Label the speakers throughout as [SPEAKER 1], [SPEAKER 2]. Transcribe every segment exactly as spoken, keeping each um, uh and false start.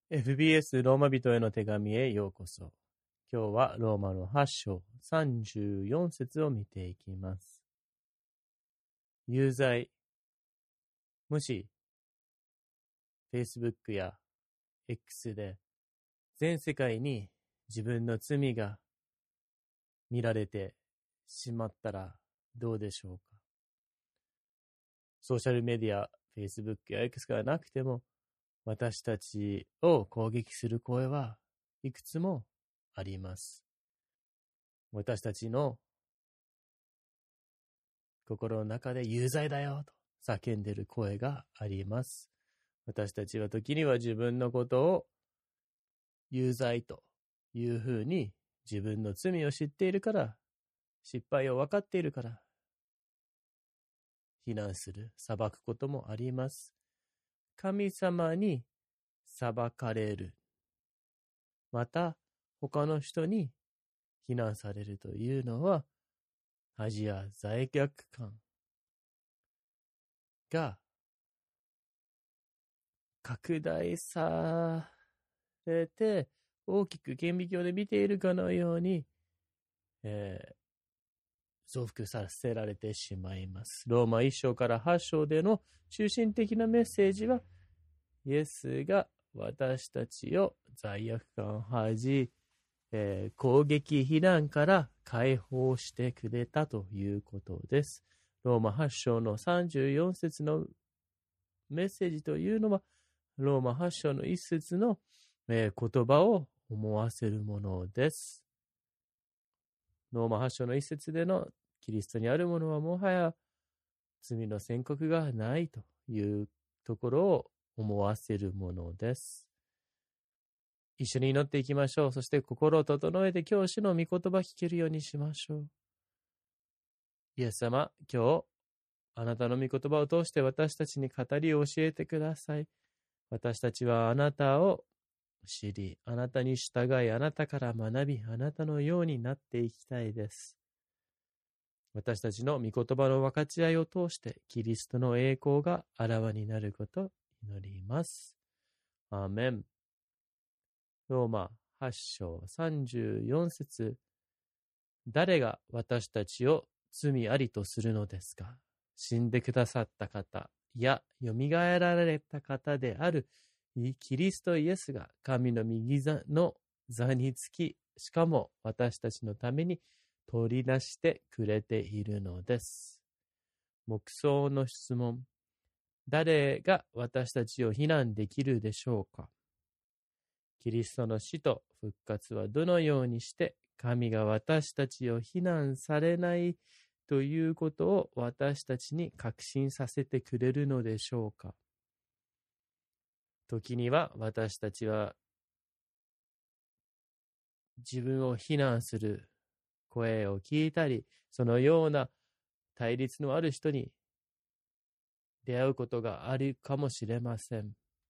[SPEAKER 1] エフビーエス ローマ人への手紙へようこそ。今日はローマのはち章さんじゅうよん節を見ていきます。有罪。もし、Facebook や X で全世界に自分の罪が見られてしまったらどうでしょうか。ソーシャルメディア、Facebook や X がなくても、私たちを攻撃する声はいくつもあります。私たちの心の中で有罪だよと叫んでいる声があります。私たちは時には自分のことを有罪というふうに自分の罪を知っているから、失敗を分かっているから非難する、裁くこともあります。神様に裁かれる。また他の人に非難されるというのは恥や罪悪感が拡大されて大きく顕微鏡で見ているかのように、えー、増幅させられてしまいます。ローマいち章からはち章での中心的なメッセージは、イエスが私たちを罪悪感、恥、えー、攻撃、非難から解放してくれたということです。ローマはち章のさんじゅうよん節のメッセージというのは、ローマはち章のいち節の、えー、言葉を思わせるものです。ローマはち章のいち節でのキリストにあるものはもはや罪の宣告がないというところを思わせるものです。一緒に祈っていきましょう。そして心を整えて教師の御言葉聞けるようにしましょう。イエス様、今日あなたの御言葉を通して私たちに語りを教えてください。私たちはあなたを知り、あなたに従い、あなたから学び、あなたのようになっていきたいです。私たちの御言葉の分かち合いを通して、キリストの栄光があらわになることを祈ります。アーメン。ローマはち章さんじゅうよん節。誰が私たちを罪ありとするのですか。死んでくださった方や、よみがえられた方であるキリストイエスが神の右座の座につき、しかも私たちのために取り出してくれているのです。黙想の質問。誰が私たちを非難できるでしょうか。キリストの死と復活はどのようにして神が私たちを非難されないということを私たちに確信させてくれるのでしょうか。時には私たちは自分を非難する声を聞いたり、そのような対立のある人に出会うことがあるかもしれません。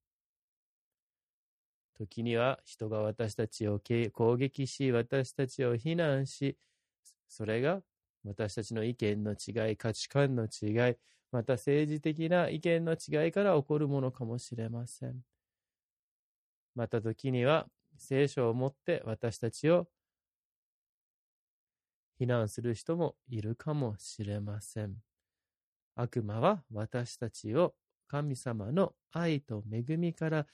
[SPEAKER 1] 時には人が私たちを攻撃し、私たちを非難し、それが私たちの意見の違い、価値観の違い、また政治的な意見の違いから起こるものかもしれません。また時には聖書を持って私たちを非難する人もいるかもしれません。悪魔は私たちを神様の愛と恵みから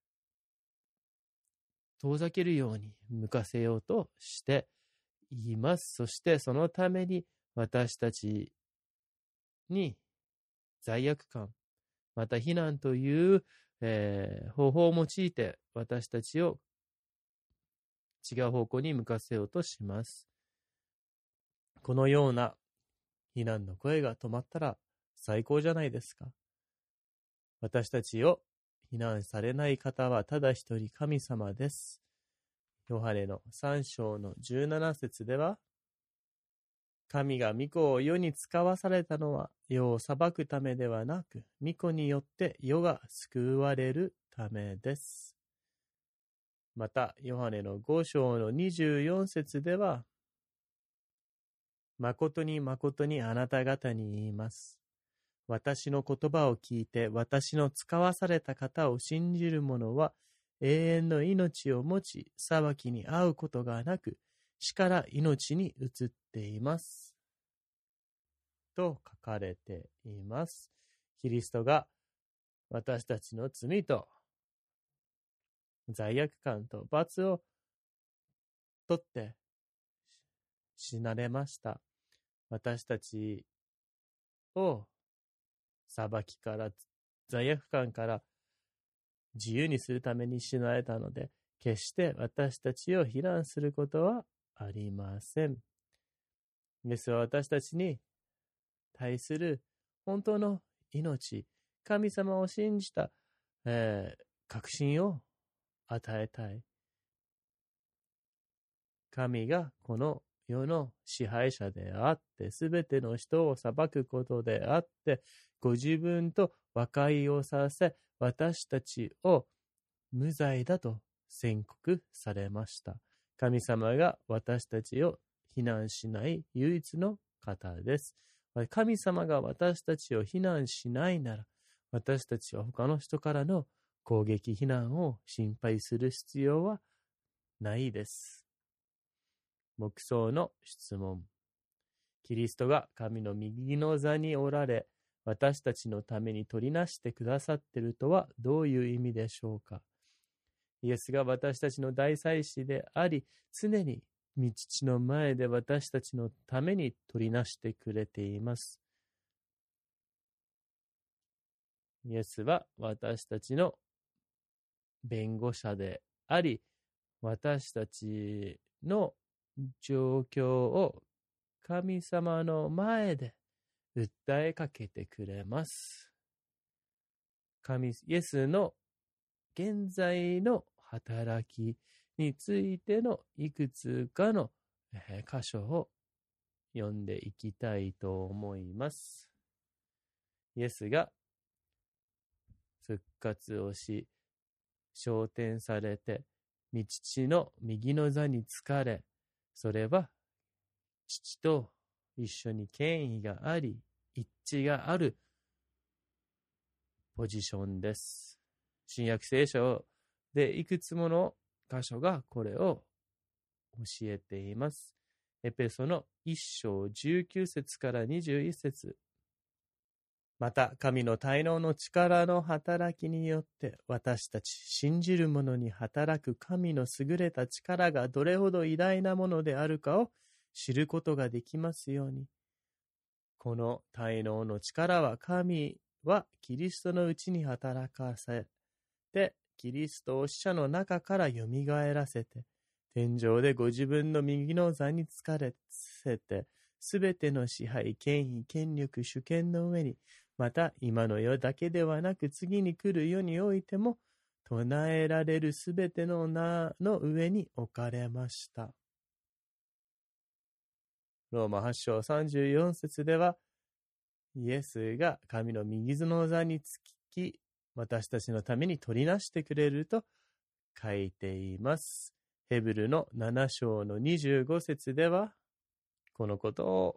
[SPEAKER 1] 遠ざけるように向かせようとしています。そしてそのために私たちに罪悪感、また非難という、えー、方法を用いて私たちを違う方向に向かせようとします。このような非難の声が止まったら最高じゃないですか。私たちを非難されない方はただ一人神様です。ヨハネのさん章のじゅうなな節では、神が御子を世に使わされたのは世を裁くためではなく、御子によって世が救われるためです。また、ヨハネのご章のにじゅうよん節では、誠に誠にあなた方に言います。私の言葉を聞いて私の使わされた方を信じる者は永遠の命を持ち、裁きに遭うことがなく、死から命に移っています。と書かれています。キリストが私たちの罪と罪悪感と罰を取って死なれました。私たちを裁きから、罪悪感から自由にするために死なれたので、決して私たちを非難することはありません。イエスは私たちに対する本当の命、神様を信じた、えー、確信を与えたい。神がこの世の支配者であって、すべての人を裁くことであって、ご自分と和解をさせ、私たちを無罪だと宣告されました。神様が私たちを非難しない唯一の方です。神様が私たちを非難しないなら、私たちは他の人からの攻撃、非難を心配する必要はないです。黙想の質問。キリストが神の右の座におられ、私たちのために取りなしてくださっているとはどういう意味でしょうか。イエスが私たちの大祭司であり、常に御父の前で私たちのために取りなしてくれています。イエスは私たちの弁護者であり、私たちの状況を神様の前で訴えかけてくれます。神イエスの現在の働きについてのいくつかの箇所を読んでいきたいと思います。イエスが復活をし、昇天されて、御父の右の座につかれ、それは父と一緒に権威があり、一致があるポジションです。新約聖書でいくつもの箇所がこれを教えています。エペソのいっ章じゅうきゅう節からにじゅういち節。また神の大能の力の働きによって私たち信じる者に働く神の優れた力がどれほど偉大なものであるかを知ることができますように。この大能の力は神はキリストのうちに働かせて、キリストを死者の中からよみがえらせて、天上でご自分の右の座につかれせて、すべての支配、権威、権力、主権の上に、また今の世だけではなく次に来る世においても、唱えられるすべての名の上に置かれました。ローマはち章さんじゅうよん節では、イエスが神の右の座につき、私たちのために取りなしてくれると書いています。ヘブルのなな章のにじゅうご節では、このことを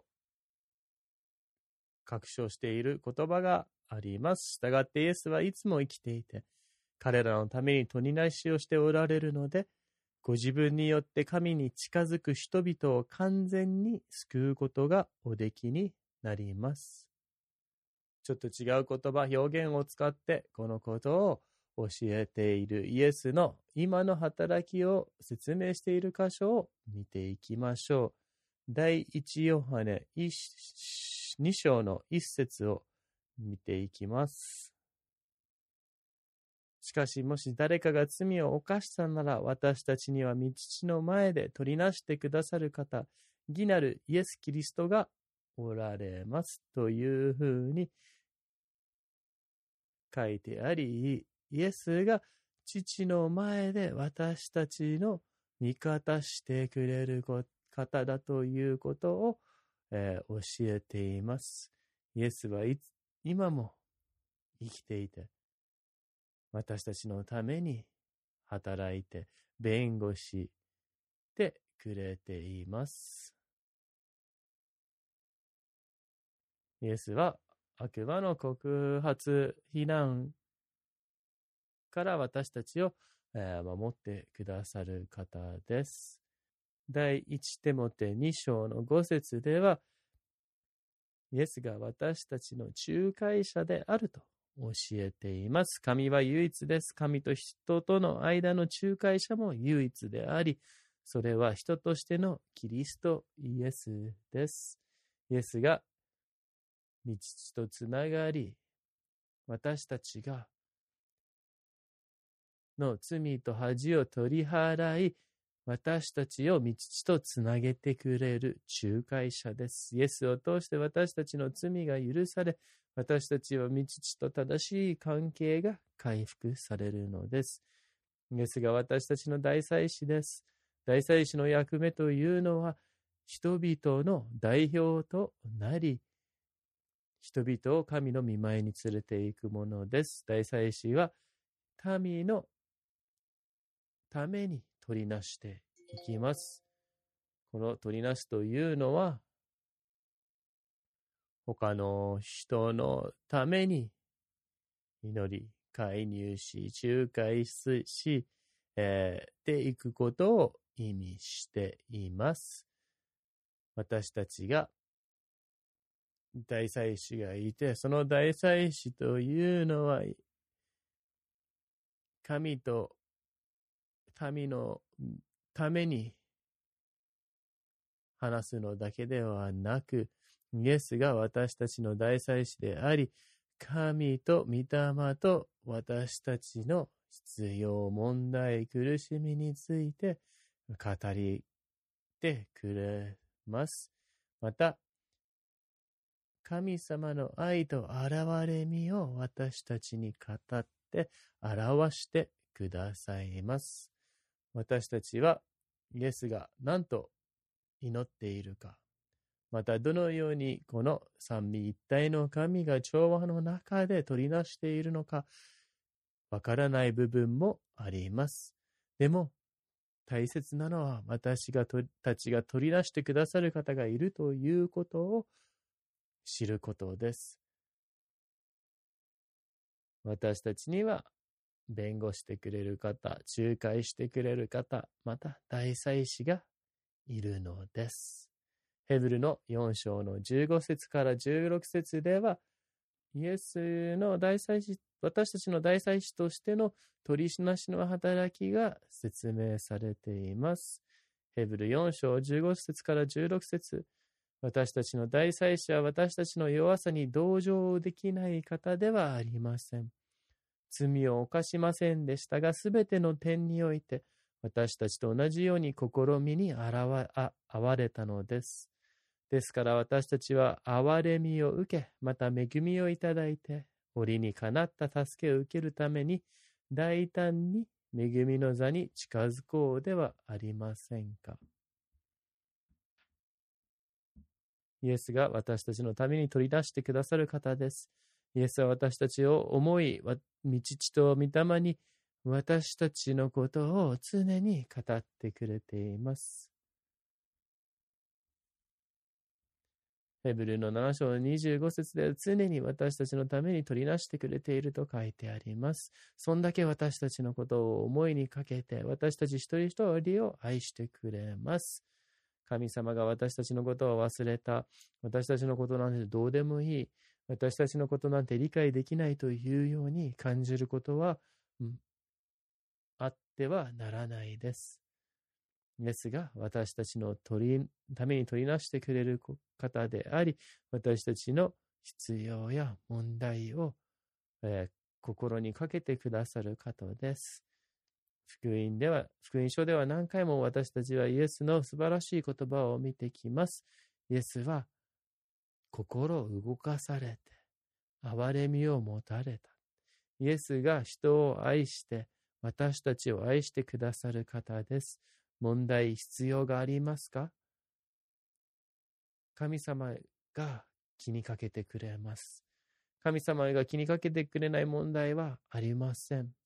[SPEAKER 1] 確証している言葉があります。したがってイエスはいつも生きていて、彼らのために取りなしをしておられるので、ご自分によって神に近づく人々を完全に救うことがおできになります。ちょっと違う言葉、表現を使ってこのことを教えているイエスの今の働きを説明している箇所を見ていきましょう。第一ヨハネに章の一節を見ていきます。しかしもし誰かが罪を犯したなら、私たちには御父の前で取りなしてくださる方、義なるイエス・キリストがおられますというふうに書いてあり、イエスが父の前で私たちの味方してくれる方だということを、えー、教えています。イエスはいつ今も生きていて、私たちのために働いて弁護してくれています。イエスは悪魔の告発、非難から私たちをえー、守ってくださる方です。第一テモテに章のご節では、イエスが私たちの仲介者であると教えています。神は唯一です。神と人との間の仲介者も唯一であり、それは人としてのキリストイエスです。イエスが御父とつながり、私たちがの罪と恥を取り払い、私たちを御父とつなげてくれる仲介者です。イエスを通して私たちの罪が許され、私たちは御父と正しい関係が回復されるのです。イエスが私たちの大祭司です。大祭司の役目というのは、人々の代表となり、人々を神の御前に連れて行くものです。大祭司は民のために取りなしていきます。この取りなすというのは、他の人のために祈り、介入し、仲介し、えー、でいくことを意味しています。私たちが大祭司がいて、その大祭司というのは、神と民のために話すのだけではなく、イエスが私たちの大祭司であり、神と御霊と私たちの必要、問題、苦しみについて語りてくれます。また、神様の愛と憐れみを私たちに語って表してくださいます。私たちはイエスが何と祈っているか、またどのようにこの三位一体の神が調和の中で取りなしているのか、わからない部分もあります。でも大切なのは、私がとたちが取りなしてくださる方がいるということを知ることです。私たちには弁護してくれる方、仲介してくれる方、また大祭司がいるのです。ヘブルのよん章のじゅうご節からじゅうろく節では、イエスの大祭司、私たちの大祭司としての取りなしの働きが説明されています。ヘブルよん章じゅうご節からじゅうろく節、私たちの大祭司は私たちの弱さに同情できない方ではありません。罪を犯しませんでしたが、すべての点において私たちと同じように試みにあらわあ遭われたのです。ですから私たちは憐れみを受け、また恵みをいただいて、折にかなった助けを受けるために、大胆に恵みの座に近づこうではありませんか。イエスが私たちのために取り出してくださる方です。イエスは私たちを思い、御父と御霊に私たちのことを常に語ってくれています。ヘブルのなな章のにじゅうご節では、常に私たちのために取りなしてくれていると書いてあります。そんだけ私たちのことを思いにかけて、私たち一人一人を愛してくれます。神様が私たちのことを忘れた、私たちのことなんてどうでもいい、私たちのことなんて理解できないというように感じることは、うん、あってはならないです。イエスが私たちの取りために取りなしてくれる方であり、私たちの必要や問題を、えー、心にかけてくださる方です。福音では、福音書では何回も私たちはイエスの素晴らしい言葉を見てきます。イエスは心を動かされて、憐れみを持たれた。イエスが人を愛して、私たちを愛してくださる方です。問題、必要がありますか？神様が気にかけてくれます。神様が気にかけてくれない問題はありません。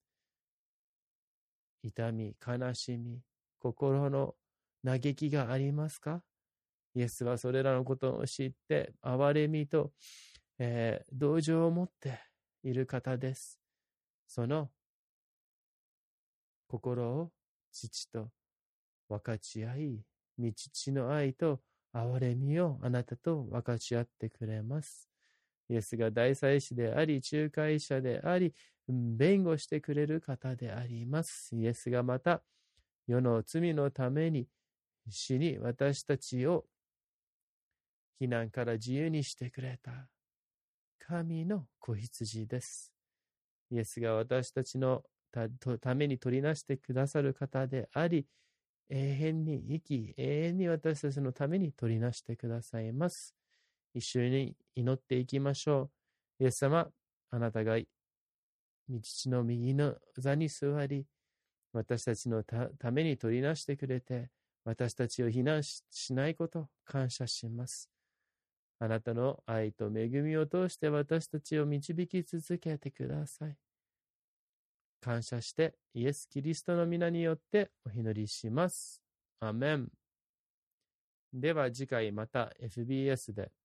[SPEAKER 1] 痛み、悲しみ、心の嘆きがありますか？イエスはそれらのことを知って、憐れみと、えー、同情を持っている方です。その心を父と分かち合い、御父の愛と憐れみをあなたと分かち合ってくれます。イエスが大祭司であり、仲介者であり、弁護してくれる方であります。イエスがまた、世の罪のために死に私たちを避難から自由にしてくれた神の子羊です。イエスが私たちの た, ために取りなしてくださる方であり、永遠に生き、永遠に私たちのために取りなしてくださいます。一緒に祈っていきましょう。イエス様、あなたが御父の右の座に座り、私たちの た, ために取りなしてくれて、私たちを非難 し, しないことを感謝します。あなたの愛と恵みを通して私たちを導き続けてください。感謝してイエス・キリストの皆によってお祈りします。アメン。では次回また エフビーエス で